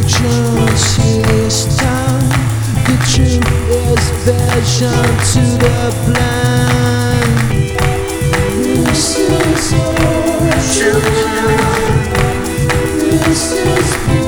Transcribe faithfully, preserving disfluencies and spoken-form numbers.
Jones this time. The truth is vision to the blind. This is all. This is